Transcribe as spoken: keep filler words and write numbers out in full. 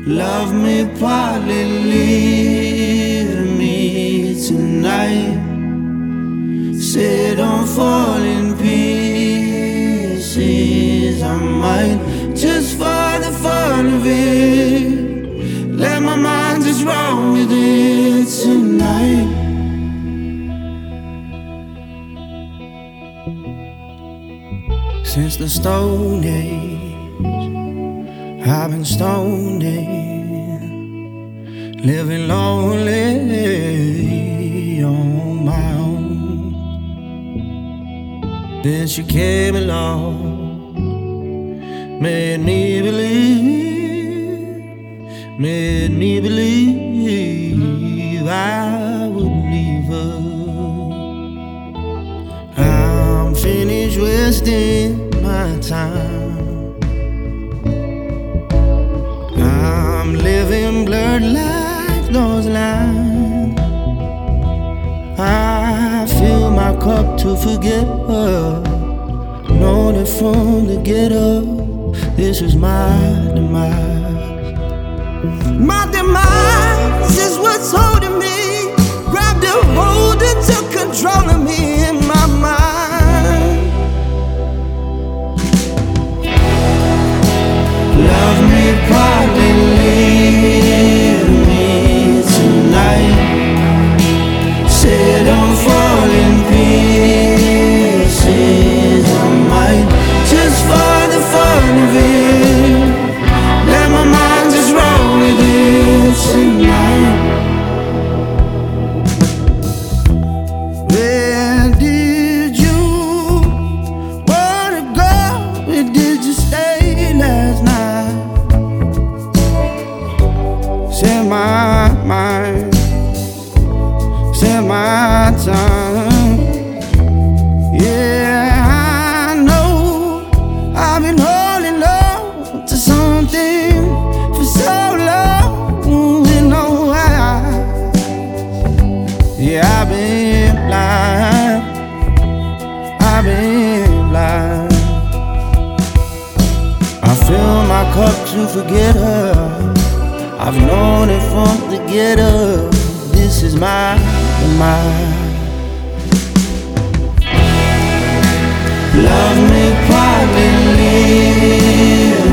Love me, partly leave me tonight. Say don't fall in pieces, I might, just for the fun of it. Let my mind just roll with it tonight. Since the Stone Age, I've been stoned in, living lonely on my own. Then she came along, made me believe, made me believe I would leave her. I'm finished wasting my time. I'm living blurred like those lines. I fill my cup to forget her. Known it from the get-up. This is my demise. My demise is what's holding me, grabbed a hold and took control of me in my mind. Love me, partly leave me tonight. Say don't fall in pieces, I might, just for the fun of it. Let my mind just roll with it tonight. Where did you wanna go? Where did you stay last night? Set my mind, set my time. Yeah, I know I've been holding on to something for so long. You know why? Yeah, I've been blind, I've been blind. I fill my cup to forget her. I've known it from the get-up. This is my demise. Love me, partly leave